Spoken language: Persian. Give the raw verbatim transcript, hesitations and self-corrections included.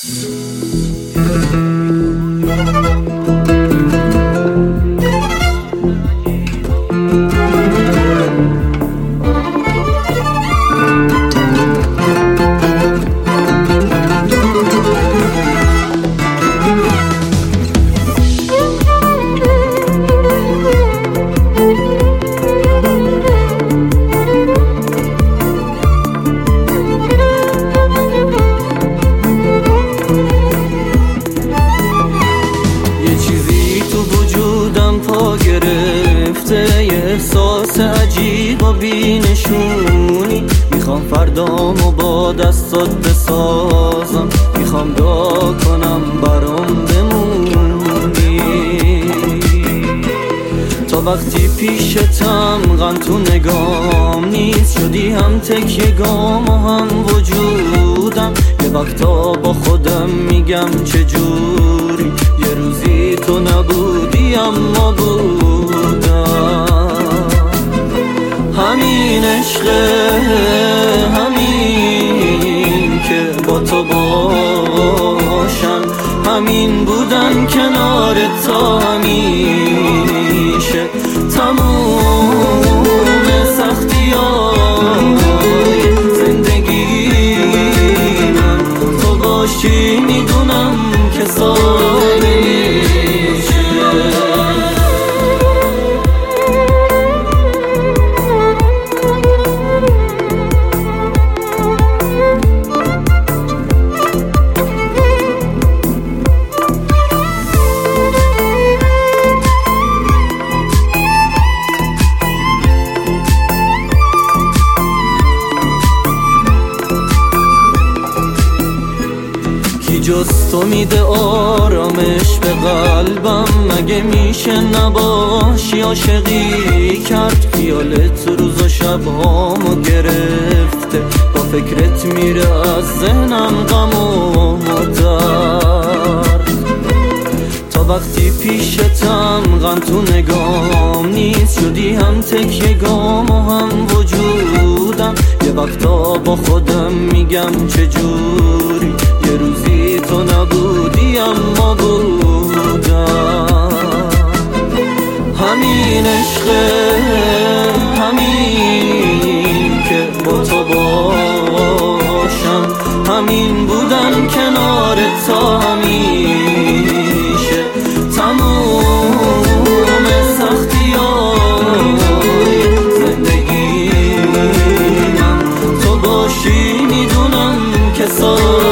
احساس عجیب و بینشونی، میخوام فردامو با دستات بسازم، میخوام دعا کنم برام بمونی. تا وقتی پیشتم غم تو نگام نیست، شدی هم تکیه گام و هم وجودم. یه وقتا با خودم میگم چجوری یه روزی تو نبودی اما بودم. همین عشقه، همین که با تو باشم، همین بودن کنار تا همیشه. تموم سختی‌های زندگی‌م تو باشی، میدونم که ساده میشه. جز تو میده آرامش به قلبم، مگه میشه نباشی؟ عاشقی کرد خیالت روز و شبهامو گرفته، با فکرت میره از ذهنم غم و درد. تا وقتی پیشتم غم تو نگام نیست، شدی هم تکیه گام و هم وجودم. یه وقتا با خودم میگم چجوری یه روزی تو نبودی اما بودم. همین عشقه، همین که با تو باشم، همین بودن کنار تا همیشه. تموم سختی‌های زندگیم تو باشی، میدونم که سال